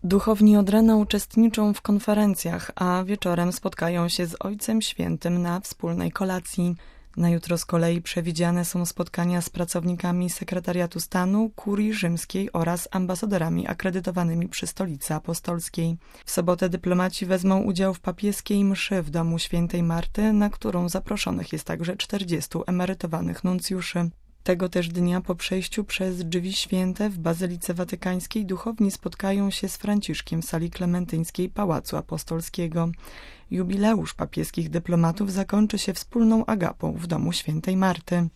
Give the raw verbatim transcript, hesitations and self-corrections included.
Duchowni od rana uczestniczą w konferencjach, a wieczorem spotkają się z Ojcem Świętym na wspólnej kolacji. Na jutro z kolei przewidziane są spotkania z pracownikami Sekretariatu Stanu, Kurii Rzymskiej oraz ambasadorami akredytowanymi przy Stolicy Apostolskiej. W sobotę dyplomaci wezmą udział w papieskiej mszy w domu świętej Marty, na którą zaproszonych jest także czterdziestu emerytowanych nuncjuszy. Tego też dnia po przejściu przez Drzwi Święte w Bazylice Watykańskiej duchowni spotkają się z Franciszkiem w sali klementyńskiej Pałacu Apostolskiego. Jubileusz papieskich dyplomatów zakończy się wspólną agapą w domu świętej Marty.